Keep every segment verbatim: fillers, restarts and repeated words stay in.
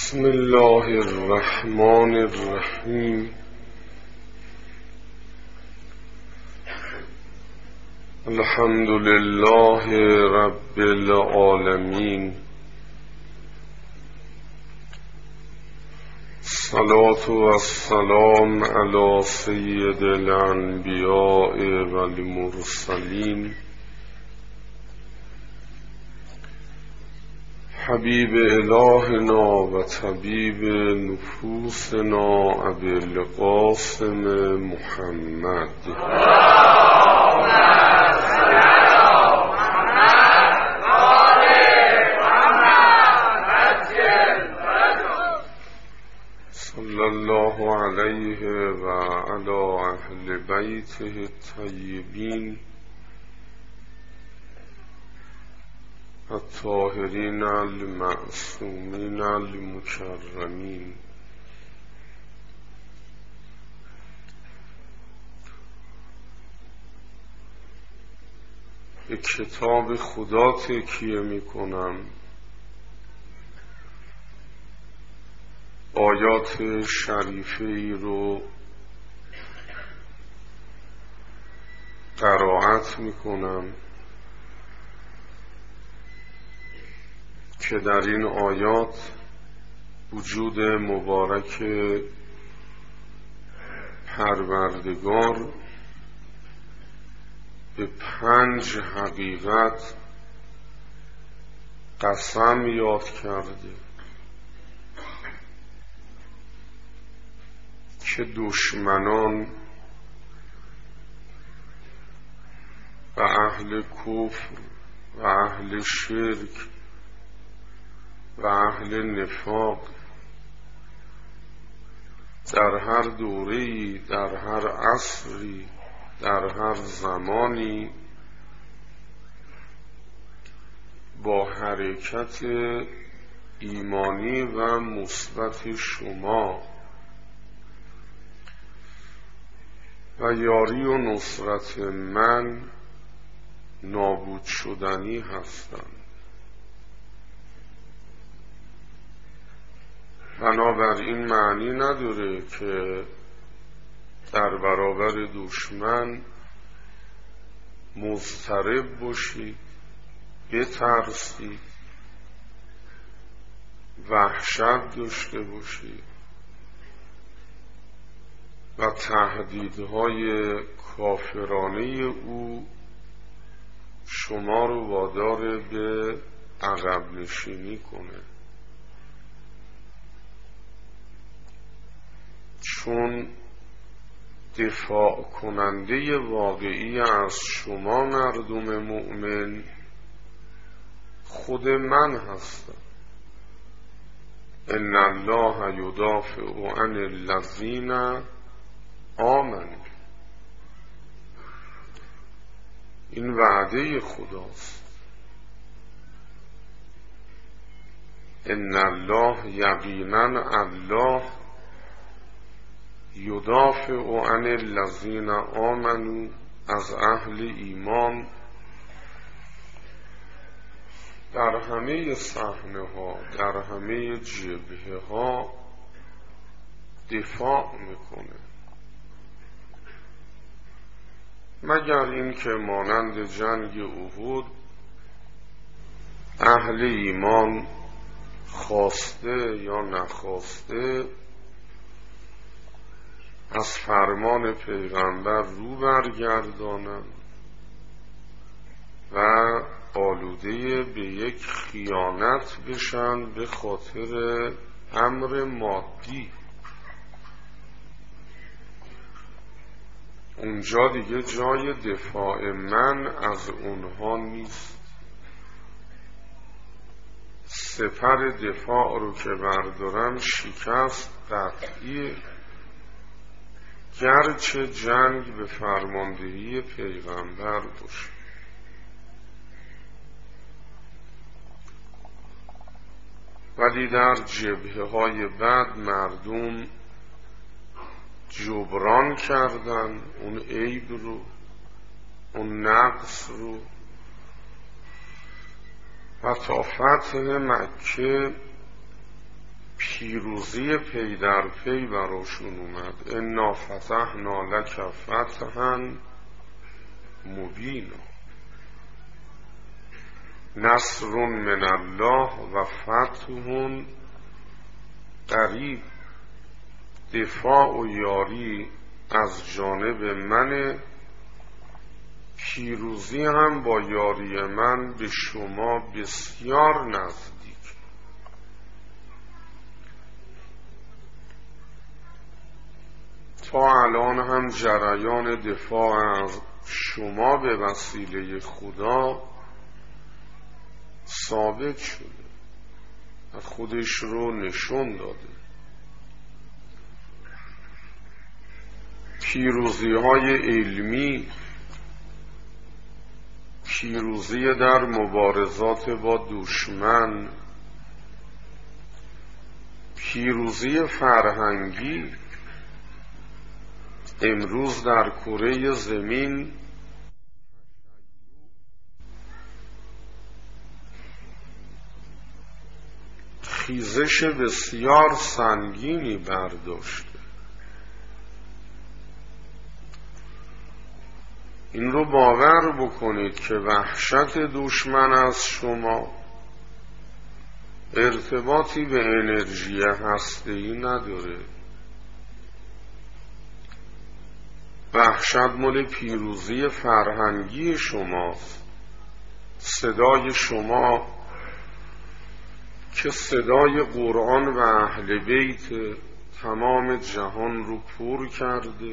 بسم الله الرحمن الرحیم. الحمد لله رب العالمین. الصلاة والسلام علی سید الانبیاء والمرسلین حبیب الهنا و طبیب نفوسنا ابی القاسم محمد صلی الله علیه و علی اهل بیته الطیبین الطاهرین المعصومین المکرمین. به کتاب خدا تکیه می کنم. آیات شریفه ای رو قرائت می کنم که در این آیات وجود مبارک پروردگار به پنج حقیقت قسم یاد کرده که دشمنان و اهل کفر و اهل شرک و اهل نفاق در هر دوره‌ای، در هر عصری، در هر زمانی با حرکت ایمانی و مثبت شما و یاری و نصرت من نابود شدنی هستند. بنابراین معنی نداره که در برابر دشمن مضطرب باشید، بترسید، وحشت داشته باشید و تهدیدهای کافرانه او شما رو وادار به عقب نشینی کنه، چون دفاع کننده واقعی از شما مردم مؤمن خود من هستم. ان الله یدافع عن الذین آمنوا. این وعده خداست. ان الله یقینا الله یدافع عن الذین آمنوا، از اهل ایمان در همه صحنه ها، در همه جبهه ها دفاع میکنه، مگر این که مانند جنگ احد اهل ایمان خواسته یا نخواسته از فرمان پیغمبر رو برگردانند و آلوده به یک خیانت بشن به خاطر امر مادی. اونجا دیگه جای دفاع من از اونها نیست. سپر دفاع رو که بردارم شکست قطعی، گرچه جنگ به فرماندهی پیغمبر باشه. ولی در جبهه های بعد مردم جبران کردن اون عیب رو، اون نقص رو و تا فتح مکه پیروزی پی در پی براشون اومد. انا فتحنا لک فتحا مبینا، نصر من الله و فتح قریب. دفاع و یاری از جانب من، پیروزی هم با یاری من به شما بسیار نزدیک. تا الان هم جریان دفاع از شما به وسیله خدا ثابت شده، خودش رو نشون داده. پیروزی های علمی، پیروزی در مبارزات با دشمن، پیروزی فرهنگی امروز در کره زمین خیزش بسیار سنگینی برداشته. این رو باور بکنید که وحشت دشمن از شما ارتباطی به انرژی هسته‌ای نداره. وحشت مال پیروزی فرهنگی شماست. صدای شما که صدای قرآن و اهل بیت تمام جهان رو پر کرده.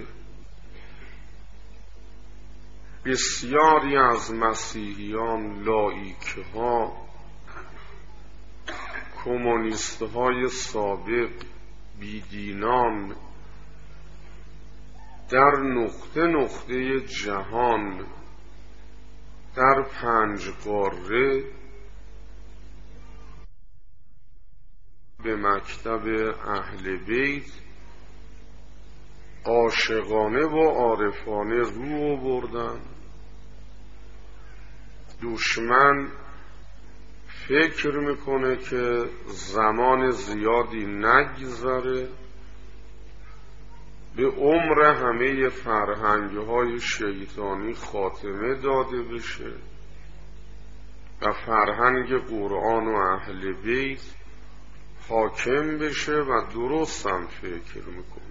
بسیاری از مسیحیان، لاییک ها، کمونیست های سابق، بیدینان در نقطه نقطه جهان، در پنج قاره به مکتب اهل بیت عاشقانه و عارفانه رو آوردن. دشمن فکر میکنه که زمان زیادی نگذره به عمر همه فرهنگ‌های شیطانی خاتمه داده بشه و فرهنگ قرآن و اهل بیت حاکم بشه و درست هم فکر میکنه.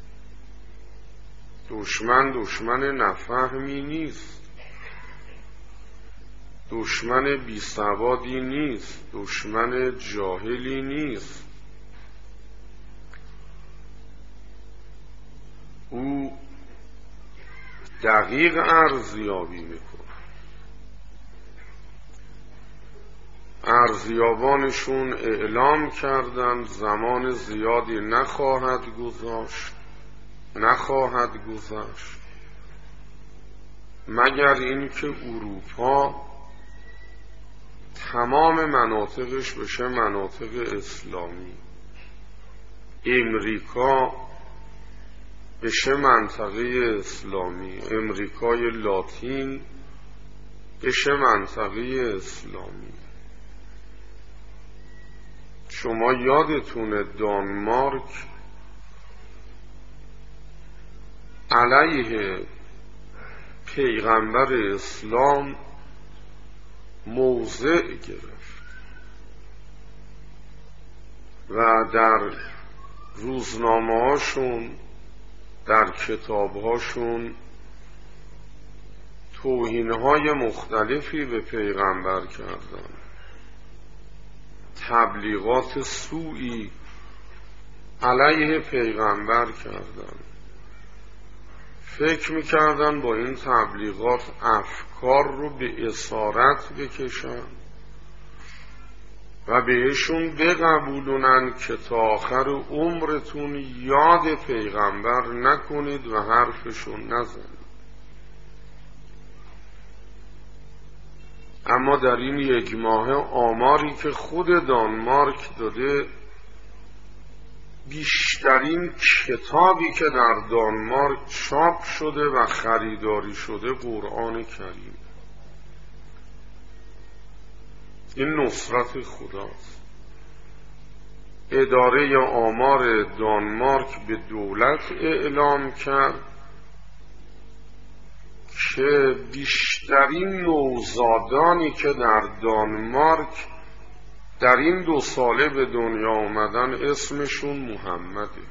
دشمن دشمن نفهمی نیست، دشمن بیسوادی نیست، دشمن جاهلی نیست. او دقیق ارزیابی میکنه. ارزیابانشون اعلام کردن زمان زیادی نخواهد گذاشت نخواهد گذشت مگر اینکه اروپا تمام مناطقش بشه مناطق اسلامی، امریکا بشه منطقه اسلامی، امریکای لاتین بشه منطقه اسلامی. شما یادتونه دانمارک علیه پیغمبر اسلام موضع گرفت و در روزنامه هاشون، در کتاب هاشون توهین های مختلفی به پیغمبر کردن، تبلیغات سوئی علیه پیغمبر کردن. فکر میکردن با این تبلیغات افکار رو به اسارت بکشن و بهشون بقبولونن که تا آخر عمرتون یاد پیغمبر نکنید و حرفشون نزنید. اما در این یک ماه آماری که خود دانمارک داده، بیشترین کتابی که در دانمارک چاپ شده و خریداری شده قرآن کریم. این نصرت خداست. اداره آمار دانمارک به دولت اعلام کرد که بیشترین نوزادانی که در دانمارک در این دو ساله به دنیا آمدن اسمشون محمده.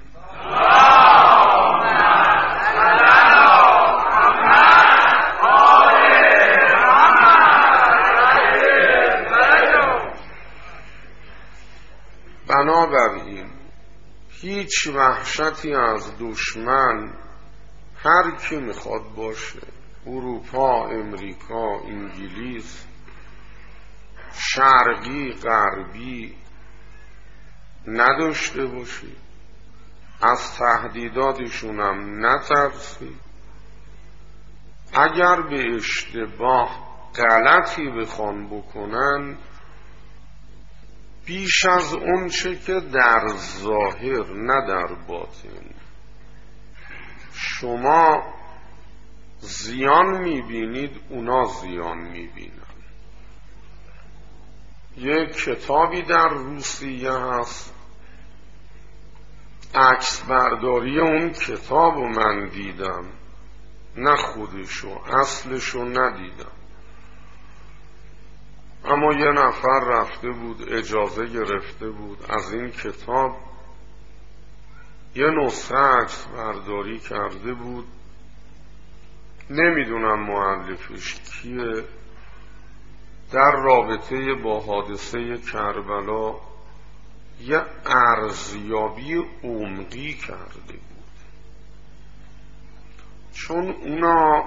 بنابراین هیچ وحشتی از دشمن هر کی میخواد باشه، اروپا، امریکا، انگلیس، شرقی، غربی، نداشته باشی، از تهدیداتشون هم نترسی. اگر به اشتباه غلطی بخوان بکنن، بیش از اون چه که در ظاهر نه در باطن شما زیان میبینید، اونا زیان میبینن. یک کتابی در روسیه هست، عکس برداری اون کتاب رو من دیدم، نه خودشو، اصلشو ندیدم، اما یه نفر رفته بود اجازه گرفته بود از این کتاب یه نسخه عکس برداری کرده بود. نمیدونم مؤلفش کیه. در رابطه با حادثه کربلا یه ارزیابی عمقی کرده بود، چون اونا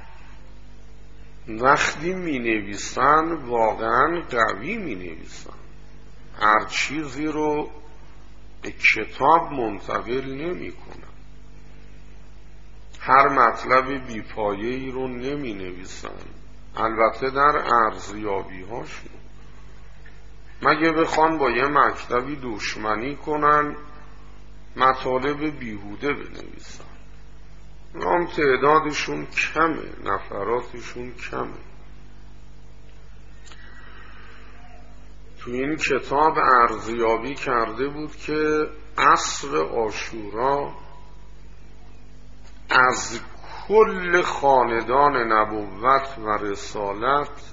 وقتی می نویسن واقعا قوی می نویسن، هر چیزی رو به کتاب منتقل نمی کنن، هر مطلب بیپایه‌ای رو نمی نویسن. البته در ارزیابی هاشون مگه بخوان با یه مکتبی دشمنی کنن مطالب بیهوده بنویسن، هم تعدادشون کمه، نفراتشون کمه. تو این کتاب ارزیابی کرده بود که عصر عاشورا از کل خاندان نبوت و رسالت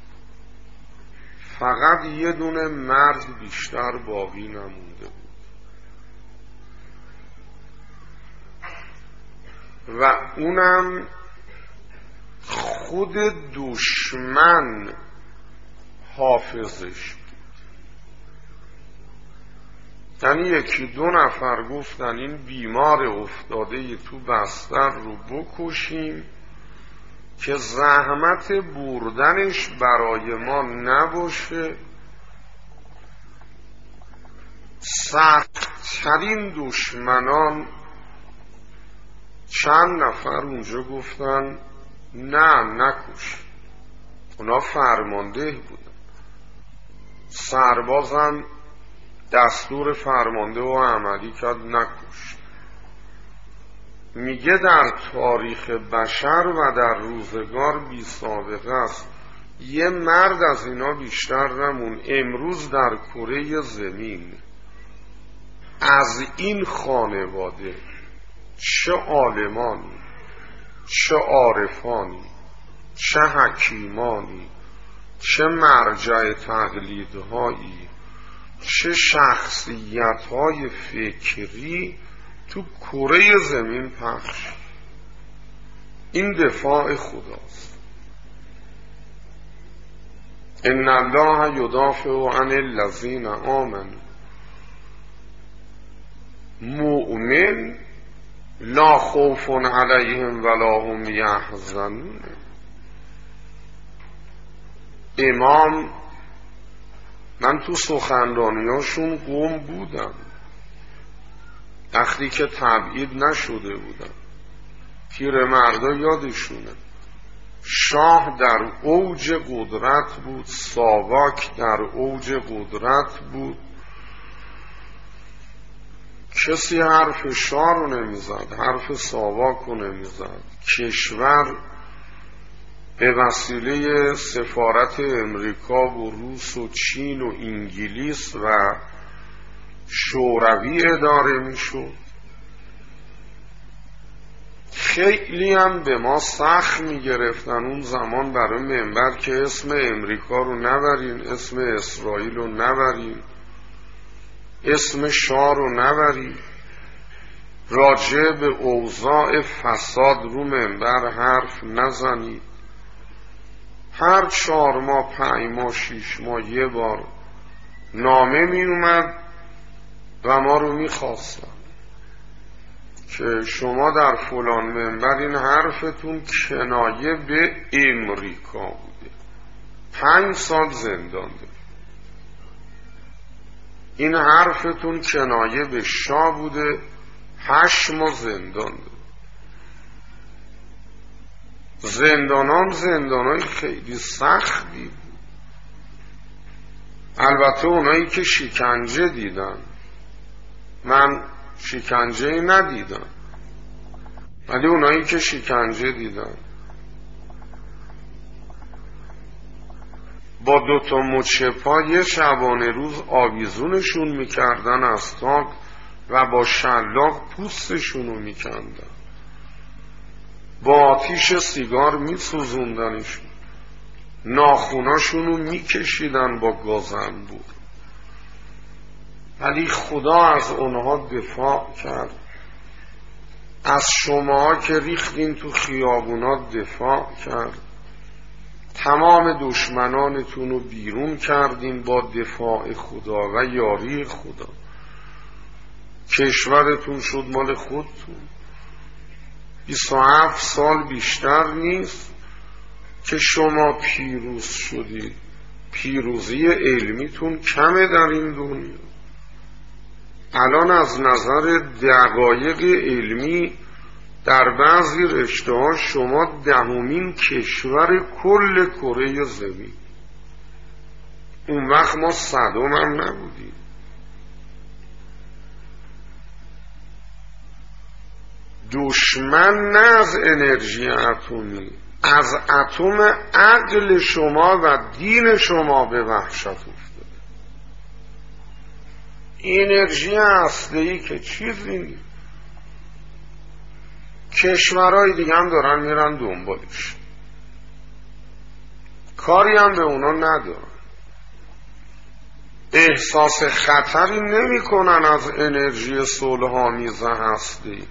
فقط یه دونه مرد بیشتر باقی نمونده بود و اونم خود دشمن حافظش بود. یعنی یکی دو نفر گفتن این بیمار افتاده تو بستر رو بکشیم که زحمت بردنش برای ما نباشه. سخت‌ترین دشمنان چند نفر اونجا گفتن نه نکش. اونا فرمانده بودن، سربازم دستور فرمانده و عملی کرد نکش. میگه در تاریخ بشر و در روزگار بی سابقه است یه مرد از اینا بیشتر نمون. امروز در کره زمین از این خانواده چه عالمانی، چه عارفانی، چه حکیمانی، چه مرجع تقلیدهایی، چه شخصیت‌های فکری تو کره زمین پخش. این دفاع خداست. ان الله یدافع عن الذین آمنوا. مؤمن لا خوف علیهم ولا هم یحزنون. امام، من تو سخنرانیاشون قم بودم وقتی که تبعید نشده بودم، پیرمردا یادشونه. شاه در اوج قدرت بود، ساواک در اوج قدرت بود، کسی حرف شاه رو نمیزد، حرف ساواک رو نمیزد. کشور به وسیله سفارت امریکا و روس و چین و انگلیس و شوروی اداره میشد. خیلی هم به ما سخت میگرفتن اون زمان برای منبر که اسم امریکا رو نبرین، اسم اسرائیل رو نبرین، اسم شاه رو نبرین، راجع به اوضاع فساد رو منبر حرف نزنید. هر چهار ماه پنج ماه شیش ماه یه بار نامه می اومد و ما رو می خواستن که شما در فلان منبر این حرفتون کنایه به امریکا بوده، پنج سال زندان ده. این حرفتون کنایه به شاه بوده، هشت ماه زندان ده. زندانان زندانای خیلی سختی بود. البته اونایی که شکنجه دیدن، من شکنجه ندیدم، ولی اونایی که شکنجه دیدن با دوتا مچ پا یه شبانه روز آویزونشون میکردن از تاک و با شلاق پوستشونو میکندن، با آتیش سیگار میسوزوندنشون، ناخوناشونو میکشیدن با گازنبور. ولی خدا از اونها دفاع کرد. از شما که ریختین تو خیابونات دفاع کرد. تمام دشمنانتون رو بیرون کردین با دفاع خدا و یاری خدا. کشورتون شد مال خودتون. بیست و هفت سال بیشتر نیست که شما پیروز شدید. پیروزی علمیتون کمه در این دنیا. الان از نظر دقایق علمی در بعضی رشته‌ها شما دهمین کشور کل کره زمین. اون وقت ما صدم هم نبودیم. دشمن نه از انرژی اتمی، از اتم عقل شما و دین شما به وحشت افتاده. انرژی هسته‌ای که چیزی نیست. کشورهای دیگه هم دارن میرن دنبالش، کاری هم به اونا ندارن، احساس خطری نمی کنن از انرژی صلح‌آمیز هسته‌ای.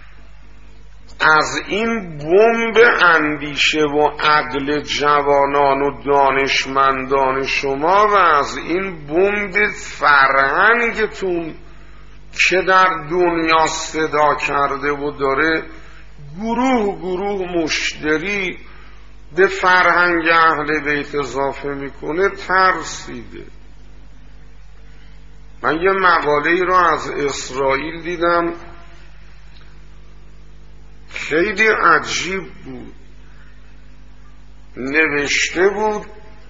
از این بمب اندیشه و عقل جوانان و دانشمندان شما و از این بمب فرهنگتون که در دنیا صدا کرده و داره گروه گروه مشتری به فرهنگ اهل بیت اضافه میکنه ترسیده. من یه مقاله ای رو از اسرائیل دیدم، خیلی عجیب بود. نوشته بود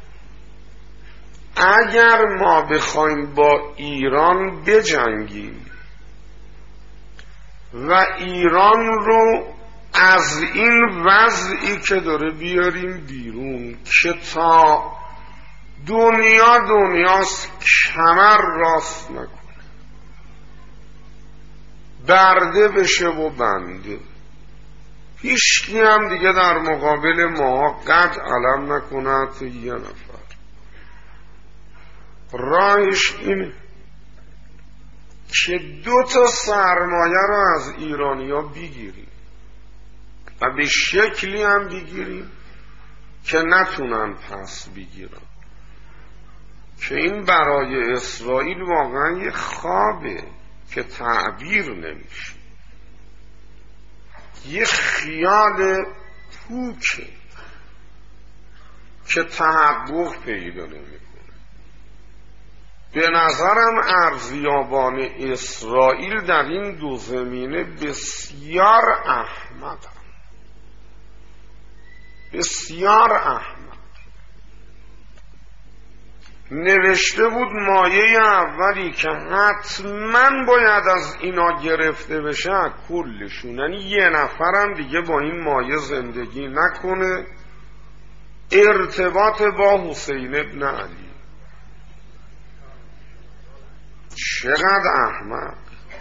اگر ما بخوایم با ایران بجنگیم و ایران رو از این وضعی که داره بیاریم بیرون که تا دنیا دنیاست کمر راست نکنه، برده بشه و بنده، هیچکی هم دیگه در مقابل ما قد علم نکنه تا یه نفر. راهش اینه که دو تا سرمایه رو از ایرانیا بگیریم و به شکلی هم بگیریم که نتونن پس بگیرن، که این برای اسرائیل واقعا یه خوابه که تعبیر نمیشه، یه خیال پوچه که تحقق پیدا نمیکنه. به نظرم ارزیابان اسرائیل در این دو زمینه بسیار احمقن، بسیار احمق. نوشته بود مایه اولی که حتما باید از اینا گرفته بشه کلشون، یعنی یه نفرم دیگه با این مایه زندگی نکنه، ارتباط با حسین ابن علی. چقدر احمق.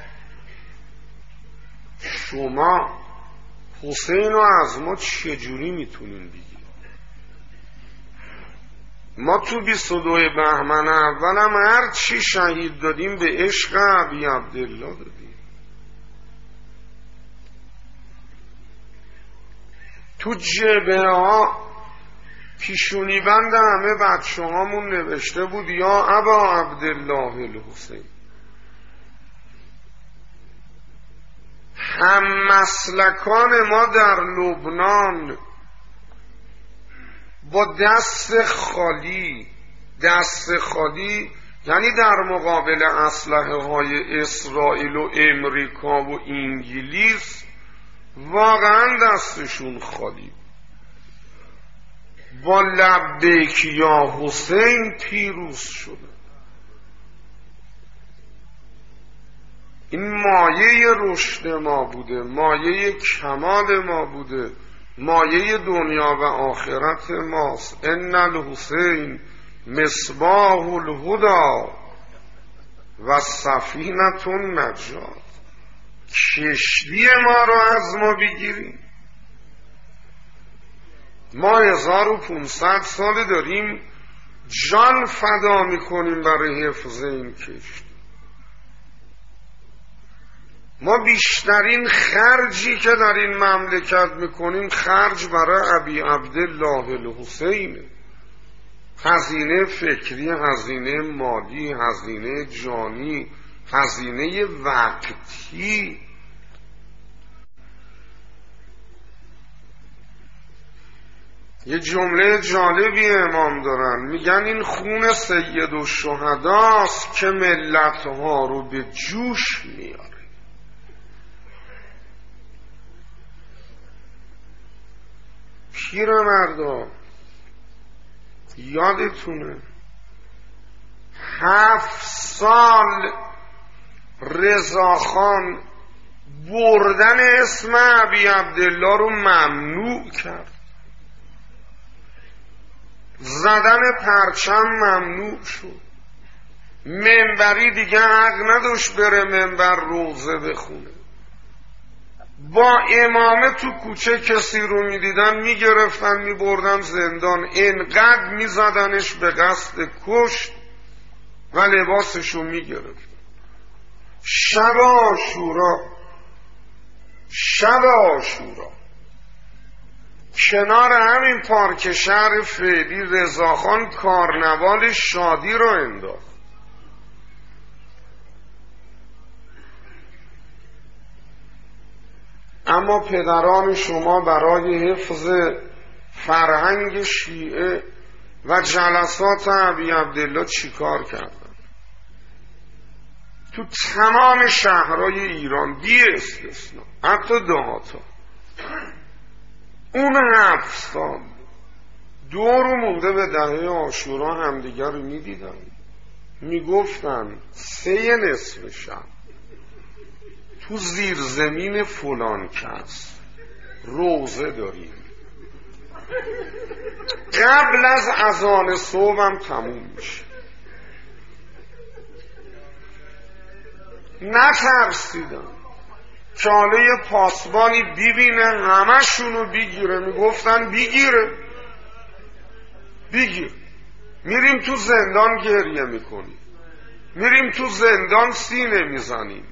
شما حسین رو از ما چجوری میتونین بگید؟ ما تو بیست و دو بهمن اولم هر چی شهید دادیم به عشق ابی عبدالله دادیم. تو جبهه ها پیشونی بند همه بچه هامون نوشته بود یا ابا عبدالله الحسین. هم مسلکان ما در لبنان با دست خالی، دست خالی یعنی در مقابل اسلحه های اسرائیل و امریکا و انگلیس، واقعا دستشون خالی، با لبیک یا حسین پیروز شده. این مایه رشد ما بوده، مایه کمال ما بوده، مایه دنیا و آخرت ماست. ان الحسین مصباح الهدی و سفینة النجات. کشتی ما رو از ما بگیریم. ما هزار و پونصد سال داریم جان فدا میکنیم برای حفظ این کشتی. ما بیشترین خرجی که در این مملکت میکنیم خرج برای ابی عبدالله الحسین. هزینه فکری، هزینه مالی، هزینه جانی، هزینه وقتی. یه جمله جالبی امام دارن، میگن این خون سید الشهداست که ملتها رو به جوش میاره. پیرمردا یادتونه هفت سال رضاخان بردن اسم ابی عبدالله رو ممنوع کرد، زدن پرچم ممنوع شد، منبری دیگه حق نداشت بره منبر روزه بخونه. با امامه تو کوچه کسی رو میدیدن میگرفتن میبردن زندان، انقدر میزدنش به قصد کشت و لباسشو میگرفتن. شب عاشورا، شب عاشورا کنار همین پارک شهر فعلی رضاخان کارنوال شادی رو انداخت. اما پدران شما برای حفظ فرهنگ شیعه و جلسات ابی عبدالله چیکار کردن؟ تو تمام شهرهای ایران بی استثنا، حتی دهاتا، اون هفت سال دور مونده به دهه عاشورا همدیگر رو میدیدن، میگفتن سه نصف شب تو زیر زمین فلان کس روزه داریم، قبل از اذان صبح هم تموم میشه. نترسیدن که حالا یه پاسبانی ببینه همه شونو بگیره. میگفتن بگیره بگیر. میریم تو زندان گریه میکنیم، میریم تو زندان سینه میزنیم.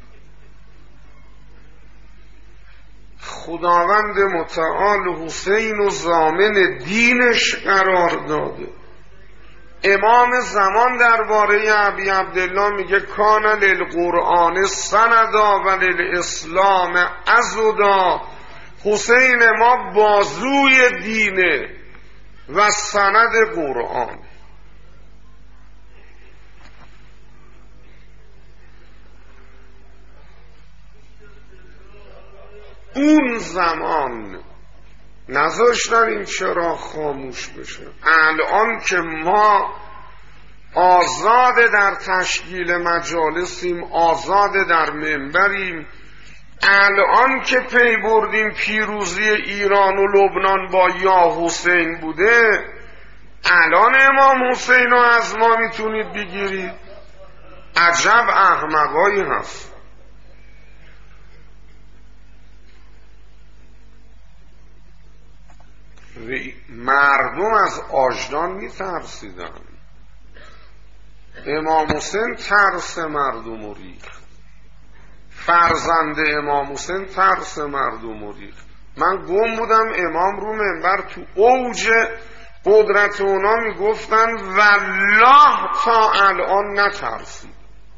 خداوند متعال حسین و ضامن دینش قرار داده. امام زمان درباره ابی عبدالله میگه کان للقرآن سندا و للاسلام عضدا. حسین ما بازوی دینه و سند قرآن. اون زمان نذاشتن این چرا خاموش بشه. الان که ما آزاد در تشکیل مجالسیم، آزاد در منبریم، الان که پی بردیم پیروزی ایران و لبنان با یا حسین بوده، الان امام حسین رو از ما میتونید بگیرید؟ عجب احمقایی هست. مردم از آجدان می ترسیدن. امام حسین ترس مردم رو ریخت، فرزند امام حسین ترس مردم رو ریخت. من گم بودم امام رو منبر تو اوج قدرت اونا می گفتن والله تا الان نترسید.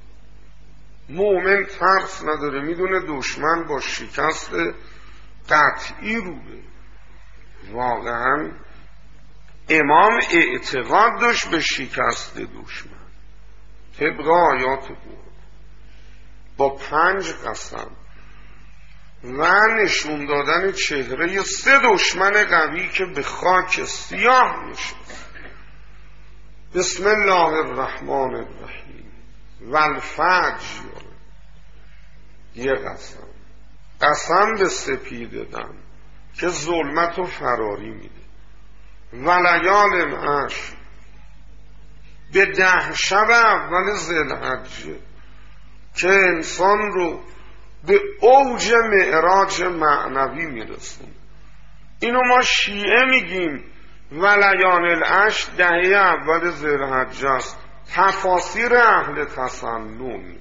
مومن ترس نداره، میدونه دشمن با شکست قطعی روبه. واقعا امام اعتقاد داشت به شکست دشمن طبق آیات بود، با پنج قسم و نشون دادن چهره سه دشمن قوی که به خاک سیاه نشست. بسم الله الرحمن الرحیم والفجر، یه قسم، قسم به سپید دم که ظلمت و فراری میده. ولیال عشر، به ده شب اول ذوالحجه که انسان رو به اوج معراج معنوی میرسونه. اینو ما شیعه میگیم ولیال العشر دهه اول ذوالحجه است. تفاسیر اهل تسنن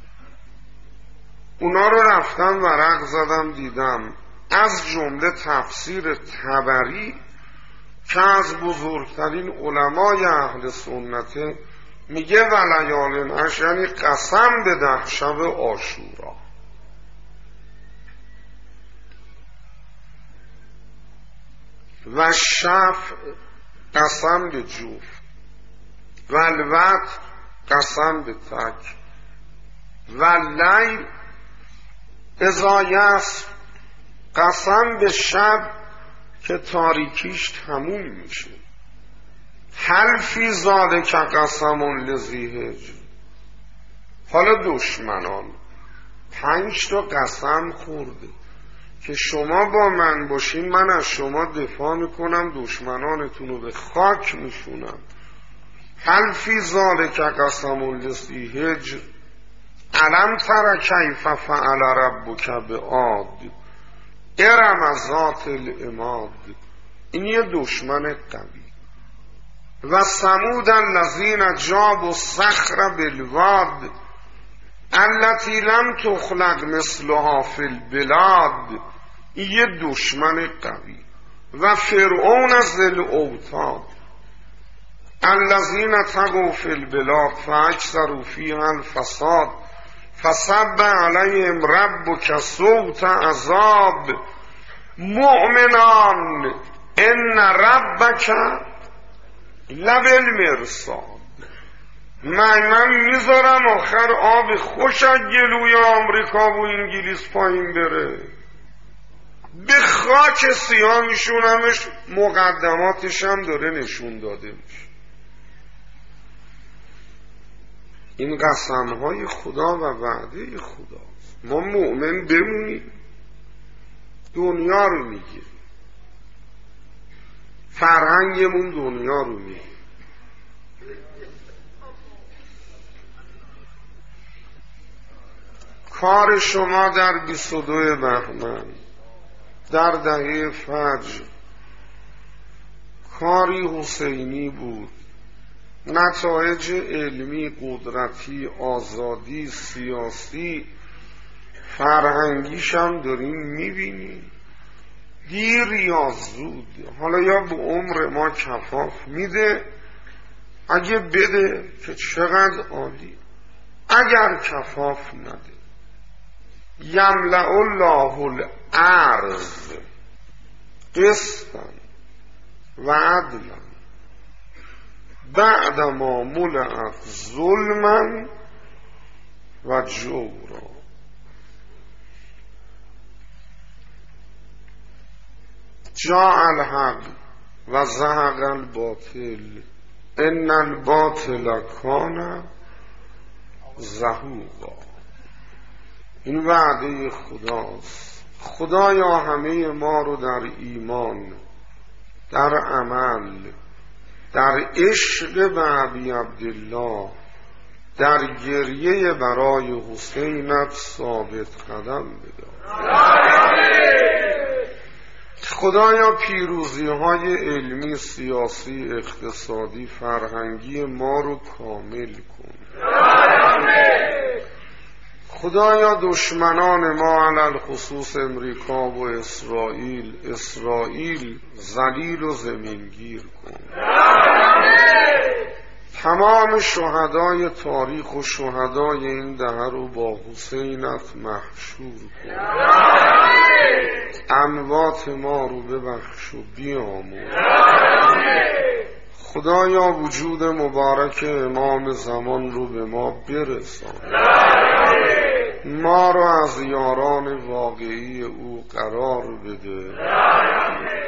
اونا رو رفتم ورق زدم دیدم، از جمله تفسیر طبری که از بزرگترین علمای اهل سنته میگه ولیال العشر یعنی قسم به ده شب عاشورا. و شفع قسم به جفت، و الوتر قسم به تک، و لیل اذا یسر قسم به شب که تاریکیش تموم میشه. هل فی ذالک قسم لذی حجر. حالا دشمنان پنج تا قسم خورده که شما با من باشین من از شما دفاع میکنم، دشمنانتون رو به خاک میشونم. هل فی ذالک قسم لذی حجر الم تر کیف فعل ربک بعاد ارم ذات العماد. این یه دشمن قوی. و ثمود الذین جابوا الصخر بالواد التي لم تخلق مثلها فی البلاد. این یه دشمن قوی. و فرعون ذی الاوتاد الذین طغوا فی البلاد فاکثروا فیها الفساد فصب علیهم ربک صوت عذاب. مؤمنان ان ربک لبالمرصاد. من من میذارم آخر آب خوش از گلوی آمریکا و انگلیس پایین بره، به خاک سیاه میشونمش. مقدماتش هم داره نشون داده میشه. این قسمهای خدا و وعده خداست. ما مؤمن بمونیم دنیا رو میگیریم، فرهنگمون دنیا رو میگیریم. کار شما در بیست و دو بهمن در دهه فجر کاری حسینی بود. نتایج علمی، قدرتی، آزادی، سیاسی، فرهنگیش هم داریم میبینیم. دیر یا زود، حالا یا به عمر ما کفاف میده، اگه بده که چقدر عالی، اگر کفاف نده یملأ الله الارض قسطا و عدلا بعد ما ملأت ظلما و جورا. جاء الحق و زهق الباطل ان الباطل کان زهوقا. این وعده خداست. خدایا همه ما رو در ایمان، در عمل، در عشق به ابی عبدالله، در گریه برای حسینت ثابت قدم بدار. خدایا پیروزی های علمی، سیاسی، اقتصادی، فرهنگی ما رو کامل کن. خدایا دشمنان ما علل خصوص امریکا و اسرائیل اسرائیل ذلیل و زمینگیر کن. تمام شهدای تاریخ و شهدای این دهه رو با حسینت محشور کن. اموات ما رو ببخش و بیامرز. خدایا وجود مبارک امام زمان رو به ما برسان. ما رو از یاران واقعی او قرار بده.